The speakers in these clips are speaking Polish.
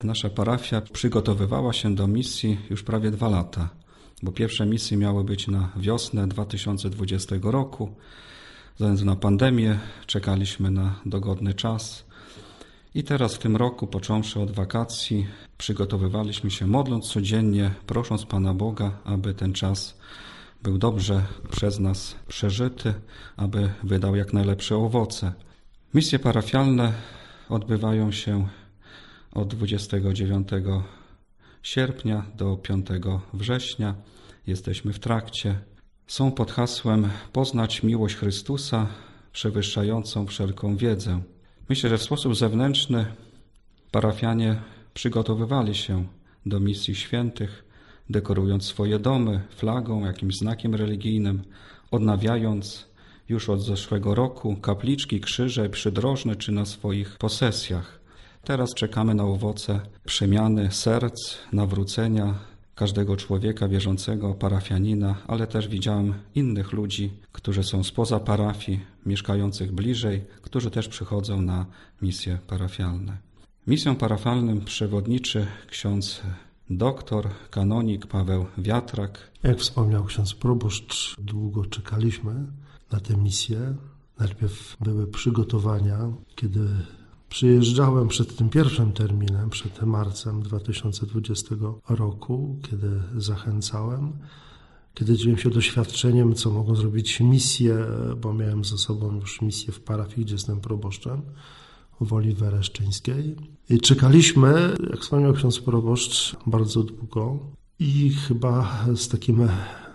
Nasza parafia przygotowywała się do misji już prawie 2 lata, bo pierwsze misje miały być na wiosnę 2020 roku. Ze względu na pandemię czekaliśmy na dogodny czas i teraz w tym roku, począwszy od wakacji, przygotowywaliśmy się modląc codziennie, prosząc Pana Boga, aby ten czas był dobrze przez nas przeżyty, aby wydał jak najlepsze owoce. Misje parafialne odbywają się od 29 sierpnia do 5 września. Jesteśmy w trakcie. Są pod hasłem Poznać miłość Chrystusa przewyższającą wszelką wiedzę. Myślę, że w sposób zewnętrzny parafianie przygotowywali się do misji świętych, dekorując swoje domy flagą, jakimś znakiem religijnym, odnawiając już od zeszłego roku kapliczki, krzyże przydrożne czy na swoich posesjach. Teraz czekamy na owoce przemiany serc, nawrócenia każdego człowieka wierzącego, parafianina, ale też widziałem innych ludzi, którzy są spoza parafii, mieszkających bliżej, którzy też przychodzą na misje parafialne. Misją parafialnym przewodniczy ksiądz doktor, kanonik Paweł Wiatrak. Jak wspomniał ksiądz proboszcz, długo czekaliśmy na tę misję. Najpierw były przygotowania, kiedy przyjeżdżałem przed tym pierwszym terminem, przed marcem 2020 roku, kiedy zachęcałem, kiedy dzieliłem się doświadczeniem, co mogą zrobić misje, bo miałem ze sobą już misję w parafii, gdzie jestem proboszczem, w Woli Wereszczyńskiej. I czekaliśmy, jak wspomniał ksiądz proboszcz, bardzo długo i chyba z takim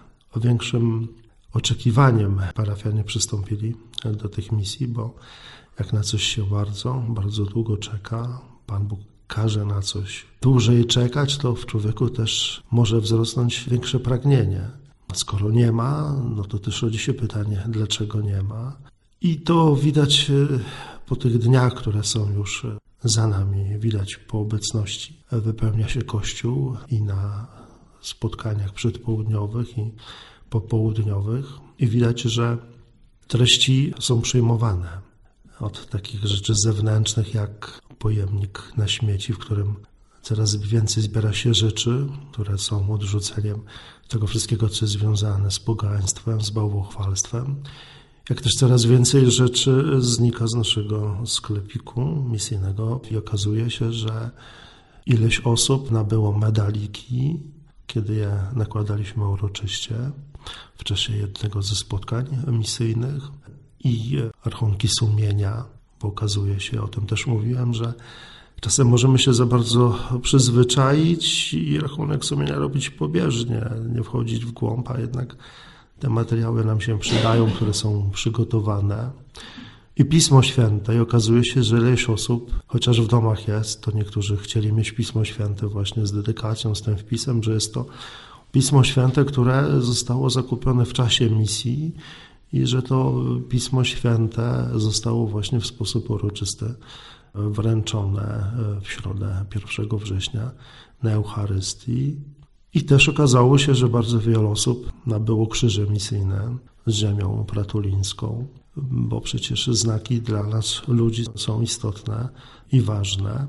większym oczekiwaniem parafianie przystąpili do tych misji, bo jak na coś się bardzo długo czeka, Pan Bóg każe na coś dłużej czekać, to w człowieku też może wzrosnąć większe pragnienie. A skoro nie ma, no to też rodzi się pytanie, dlaczego nie ma. I to widać po tych dniach, które są już za nami, widać po obecności. Wypełnia się Kościół i na spotkaniach przedpołudniowych i popołudniowych i widać, że treści są przyjmowane. Od takich rzeczy zewnętrznych jak pojemnik na śmieci, w którym coraz więcej zbiera się rzeczy, które są odrzuceniem tego wszystkiego, co jest związane z pogaństwem, z bałwochwalstwem. Jak też coraz więcej rzeczy znika z naszego sklepiku misyjnego i okazuje się, że ileś osób nabyło medaliki, kiedy je nakładaliśmy uroczyście w czasie jednego ze spotkań misyjnych i rachunki sumienia, bo okazuje się, o tym też mówiłem, że czasem możemy się za bardzo przyzwyczaić i rachunek sumienia robić pobieżnie, nie wchodzić w głąb, a jednak te materiały nam się przydają, które są przygotowane. I Pismo Święte. I okazuje się, że ileś osób, chociaż w domach jest, to niektórzy chcieli mieć Pismo Święte właśnie z dedykacją, z tym wpisem, że jest to Pismo Święte, które zostało zakupione w czasie misji i że to Pismo Święte zostało właśnie w sposób uroczysty wręczone w środę 1 września na Eucharystii. I też okazało się, że bardzo wiele osób nabyło krzyże misyjne z ziemią pratulińską, bo przecież znaki dla nas, ludzi, są istotne i ważne.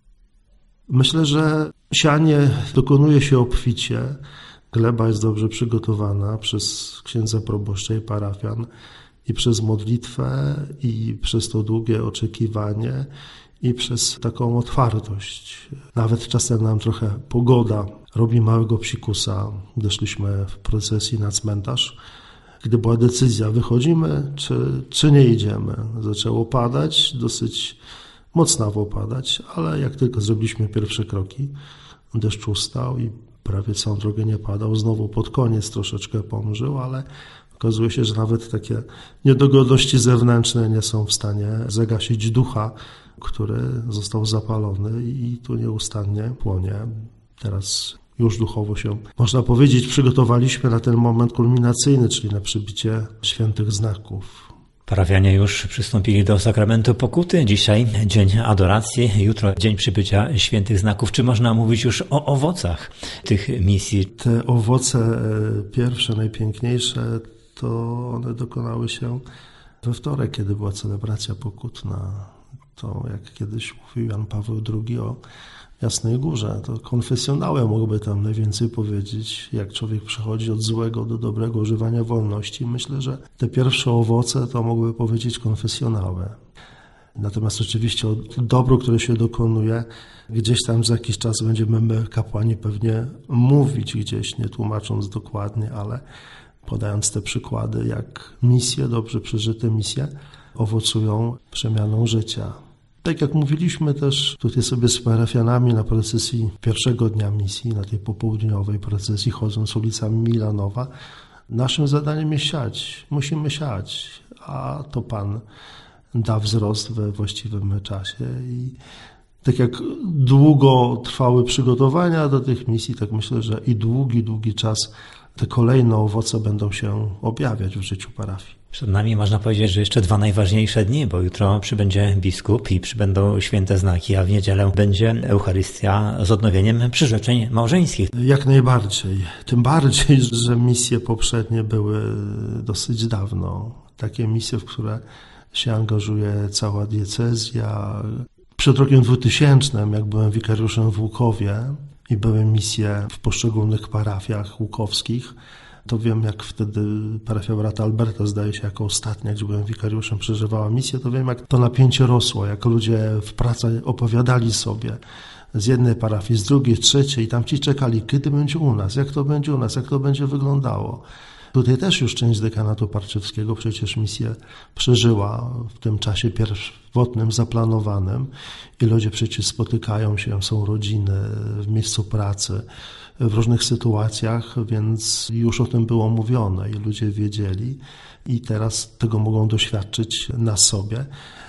Myślę, że sianie dokonuje się obficie, gleba jest dobrze przygotowana przez księdza proboszcza i parafian i przez modlitwę, i przez to długie oczekiwanie, i przez taką otwartość. Nawet czasem nam trochę pogoda robi małego psikusa, gdy szliśmy w procesji na cmentarz. Gdy była decyzja, wychodzimy czy nie idziemy. Zaczęło padać, dosyć mocno padać, ale jak tylko zrobiliśmy pierwsze kroki, deszcz ustał i prawie całą drogę nie padał. Znowu pod koniec troszeczkę pomrzył, ale okazuje się, że nawet takie niedogodności zewnętrzne nie są w stanie zagasić ducha, który został zapalony i tu nieustannie płonie. Teraz już duchowo się, można powiedzieć, przygotowaliśmy na ten moment kulminacyjny, czyli na przybicie świętych znaków. Parafianie już przystąpili do sakramentu pokuty. Dzisiaj dzień adoracji, jutro dzień przybycia świętych znaków. Czy można mówić już o owocach tych misji? Te owoce pierwsze, najpiękniejsze, to one dokonały się we wtorek, kiedy była celebracja pokutna. To jak kiedyś mówił Jan Paweł II o Jasnej Górze. To konfesjonały mogłyby tam najwięcej powiedzieć, jak człowiek przechodzi od złego do dobrego używania wolności. Myślę, że te pierwsze owoce to mogłyby powiedzieć konfesjonały. Natomiast oczywiście o dobru, które się dokonuje, gdzieś tam za jakiś czas będziemy my, kapłani, pewnie mówić gdzieś, nie tłumacząc dokładnie, ale podając te przykłady, jak misje, dobrze przeżyte misje, owocują przemianą życia. Tak jak mówiliśmy też tutaj sobie z parafianami na procesji pierwszego dnia misji, na tej popołudniowej procesji, chodząc ulicami Milanowa, naszym zadaniem jest siać. Musimy siać, a to Pan da wzrost we właściwym czasie. I tak jak długo trwały przygotowania do tych misji, tak myślę, że i długi czas te kolejne owoce będą się objawiać w życiu parafii. Przed nami można powiedzieć, że jeszcze 2 najważniejsze dni, bo jutro przybędzie biskup i przybędą święte znaki, a w niedzielę będzie Eucharystia z odnowieniem przyrzeczeń małżeńskich. Jak najbardziej. Tym bardziej, że misje poprzednie były dosyć dawno. Takie misje, w które się angażuje cała diecezja. Przed rokiem 2000, jak byłem wikariuszem w Łukowie i były misje w poszczególnych parafiach łukowskich, to wiem, jak wtedy parafia brata Alberta, zdaje się, jako ostatnia, gdzie byłem wikariuszem, przeżywała misję, to wiem, jak to napięcie rosło, jak ludzie w pracy opowiadali sobie z jednej parafii, z drugiej, z trzeciej i tam ci czekali, kiedy będzie u nas, jak to będzie u nas, jak to będzie wyglądało. Tutaj też już część dekanatu parczewskiego przecież misję przeżyła w tym czasie pierwotnym, zaplanowanym i ludzie przecież spotykają się, są rodziny w miejscu pracy, w różnych sytuacjach, więc już o tym było mówione i ludzie wiedzieli i teraz tego mogą doświadczyć na sobie.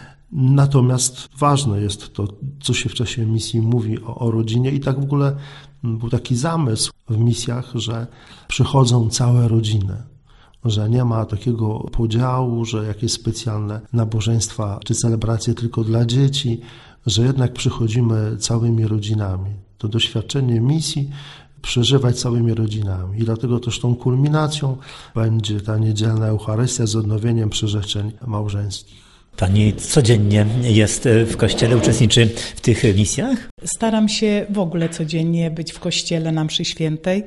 Natomiast ważne jest to, co się w czasie misji mówi o rodzinie i tak w ogóle był taki zamysł w misjach, że przychodzą całe rodziny, że nie ma takiego podziału, że jakieś specjalne nabożeństwa czy celebracje tylko dla dzieci, że jednak przychodzimy całymi rodzinami. To doświadczenie misji przeżywać całymi rodzinami. I dlatego też tą kulminacją będzie ta niedzielna Eucharystia z odnowieniem przyrzeczeń małżeńskich. Pani codziennie jest w kościele, uczestniczy w tych misjach? Staram się w ogóle codziennie być w kościele na mszy świętej,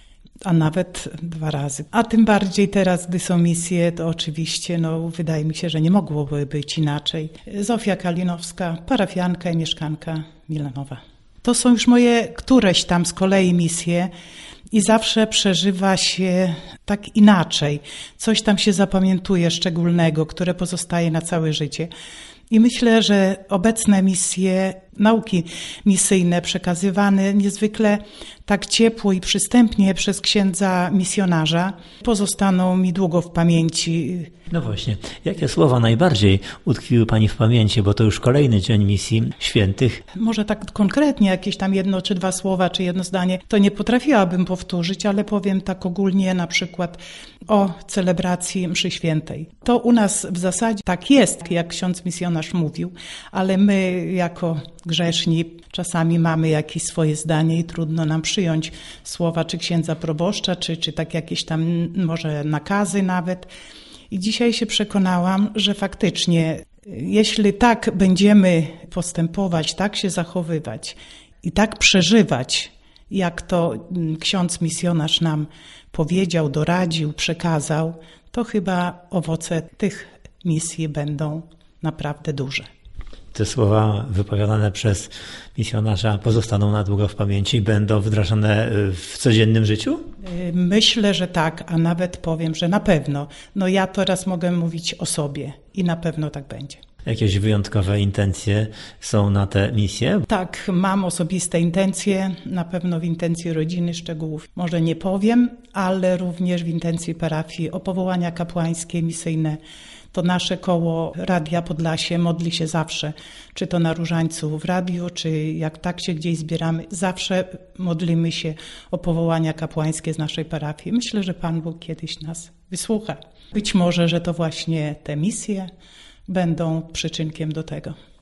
a nawet 2 razy. A tym bardziej teraz, gdy są misje, to oczywiście wydaje mi się, że nie mogłoby być inaczej. Zofia Kalinowska, parafianka i mieszkanka Milanowa. To są już moje któreś tam z kolei misje i zawsze przeżywa się tak inaczej. Coś tam się zapamiętuje szczególnego, które pozostaje na całe życie. I myślę, że obecne misje, nauki misyjne przekazywane niezwykle tak ciepło i przystępnie przez księdza misjonarza pozostaną mi długo w pamięci. No właśnie, jakie słowa najbardziej utkwiły Pani w pamięci, bo to już kolejny dzień misji świętych? Może tak konkretnie jakieś tam 1 czy 2 słowa, czy 1 zdanie, to nie potrafiłabym powtórzyć, ale powiem tak ogólnie na przykład o celebracji mszy świętej. To u nas w zasadzie tak jest, jak ksiądz misjonarz mówił, ale my jako grzeszni czasami mamy jakieś swoje zdanie i trudno nam przyjąć słowa czy księdza proboszcza, czy tak jakieś tam może nakazy nawet. I dzisiaj się przekonałam, że faktycznie, jeśli tak będziemy postępować, tak się zachowywać i tak przeżywać, jak to ksiądz misjonarz nam powiedział, doradził, przekazał, to chyba owoce tych misji będą naprawdę duże. Te słowa wypowiadane przez misjonarza pozostaną na długo w pamięci i będą wdrażane w codziennym życiu? Myślę, że tak, a nawet powiem, że na pewno. Ja teraz mogę mówić o sobie i na pewno tak będzie. Jakieś wyjątkowe intencje są na te misje? Tak, mam osobiste intencje, na pewno w intencji rodziny szczegółów może nie powiem, ale również w intencji parafii o powołania kapłańskie, misyjne. To nasze koło Radia Podlasie modli się zawsze, czy to na Różańcu w radiu, czy jak tak się gdzieś zbieramy, zawsze modlimy się o powołania kapłańskie z naszej parafii. Myślę, że Pan Bóg kiedyś nas wysłucha. Być może, że to właśnie te misje będą przyczynkiem do tego.